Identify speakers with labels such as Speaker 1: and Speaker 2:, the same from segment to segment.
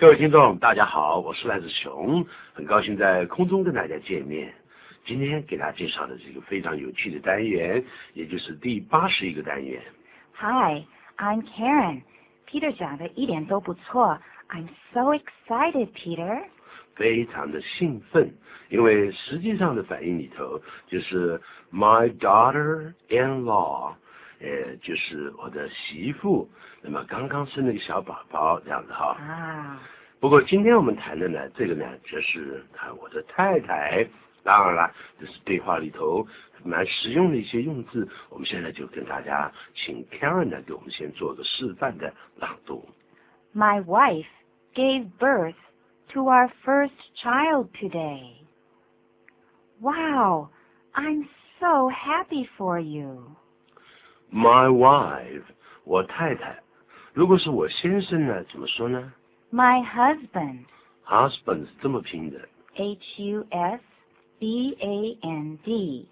Speaker 1: 各位听众，大家好，我是赖志雄，很高兴在空中跟大家见面。今天给大家介绍的是一个非常有趣的单元，也就是第81个单元。
Speaker 2: Hi, I'm Karen. Peter 讲的一点都不错。I'm so excited, Peter.
Speaker 1: 非常的兴奋，因为实际上的反应里头就是 my daughter-in-law，就是我的媳妇，那么刚刚生了一个小宝宝这样子哈。
Speaker 2: 啊，
Speaker 1: 不过今天我们谈的呢，这个呢就是我的太太。当然了，这是对话里头蛮实用的一些用字。我们现在就跟大家请 Karen 呢给我们先做个示范的朗读。
Speaker 2: My wife gave birth to our first child today. Wow, I'm so happy for you.
Speaker 1: My wife， 我太太。如果是我先生呢，怎么说呢？
Speaker 2: My husband.
Speaker 1: Husband 是这么拼的。
Speaker 2: H-U-S-B-A-N-D.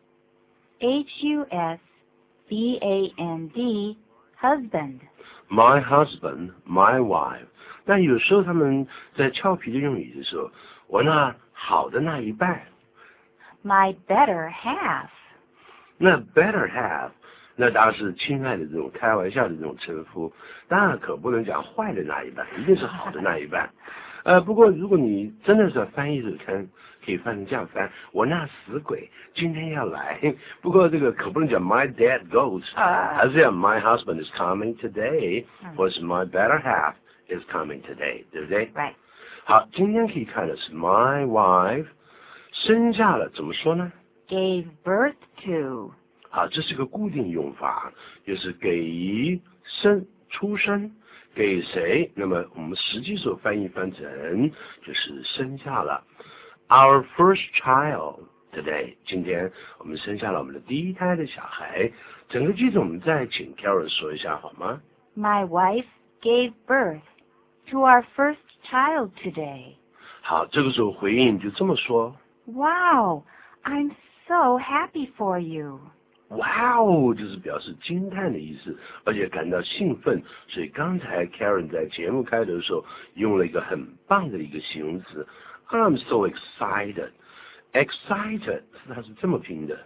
Speaker 2: H-U-S-B-A-N-D. Husband.
Speaker 1: My husband, my wife。但有时候他们在俏皮的用语的时候，我那好的那一半。
Speaker 2: My better half.
Speaker 1: 那 better half， 那当然是亲爱的这种开玩笑的这种称呼，当然可不能讲坏的那一半，一定是好的那一半。不过如果你真的是翻译着看，可以翻成这样翻，我那死鬼今天要来。不过这个可不能讲 my dad goes， 还是要 my husband is coming today， 或者是 my better half is coming today， 对不对？
Speaker 2: Right.
Speaker 1: 好，今天可以看的是 my wife 生下了，怎么说呢？
Speaker 2: Gave birth to.
Speaker 1: 好，这是个固定用法，就是给出生给谁？那么我们实际所翻成就是生下了 our first child today。今天我们生下了我们的第一胎的小孩。整个句子我们再请 Karen 说一下好吗？
Speaker 2: My wife gave birth to our first child today.
Speaker 1: 好，这个时候回应就这么说。
Speaker 2: Wow, I'm so happy for you.
Speaker 1: 哇哦，就是表示惊叹的意思，而且感到兴奋。所以刚才 Karen 在节目开头的时候用了一个很棒的一个形容词 I'm so excited。 excited 它是这么拼的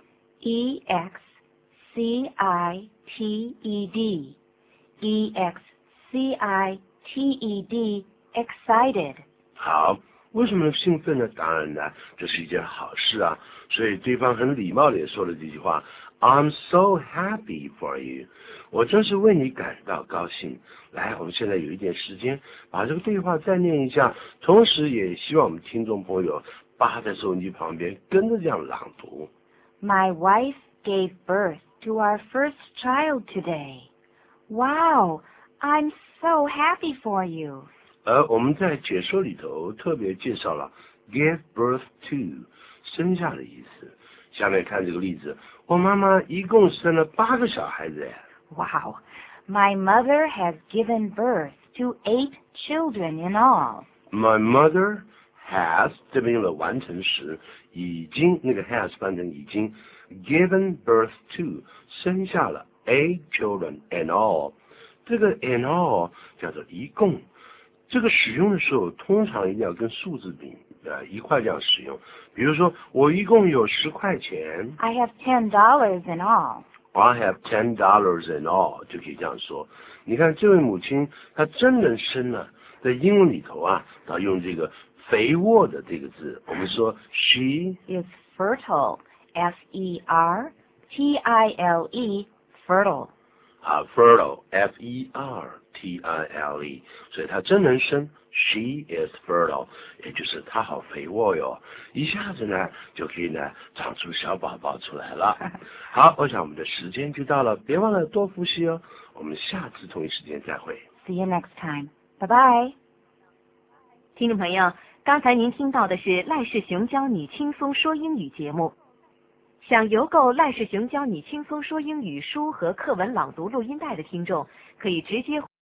Speaker 2: E-X-C-I-T-E-D. E-X-C-I-T-E-D. Excited.
Speaker 1: 好，为什么兴奋呢？当然呢，这是一件好事啊。所以对方很礼貌的也说了这句话 I'm so happy for you。 我真是为你感到高兴。来，我们现在有一点时间把这个对话再念一下，同时也希望我们听众朋友扒在收音机旁边跟着这样朗读。
Speaker 2: My wife gave birth to our first child today. Wow, I'm so happy for you.
Speaker 1: 而我们在解说里头特别介绍了 give birth to 生下的意思。下面看这个例子，我妈妈一共生了8个小孩子耶。
Speaker 2: Wow, my mother has given birth to 8 children in all.
Speaker 1: My mother has 这边用了完成时，已经那个 has 翻成已经 given birth to 生下了 8 children in all。 这个 in all 叫做一共。这个使用的时候通常一定要跟数字比一块这样使用。比如说我一共有10块钱，
Speaker 2: I have $10 in all.
Speaker 1: I have $10 in all， 就可以这样说。你看这位母亲她真能生了，在英文里头啊，她用这个肥沃的这个字，我们说 she
Speaker 2: Is fertile. F-E-R-T-I-L-E. Fertile.
Speaker 1: fertile F-E-R-T-I-L-E， 所以她真能生 she is fertile， 也就是她好肥沃哟，一下子呢就可以呢长出小宝宝出来了。好，我想我们的时间就到了，别忘了多复习哦。我们下次同一时间再会。
Speaker 2: See you next time. Bye-bye.
Speaker 3: 听众朋友，刚才您听到的是赖世雄教你轻松说英语节目。想邮购赖世雄教你轻松说英语书和课文朗读录音带的听众，可以直接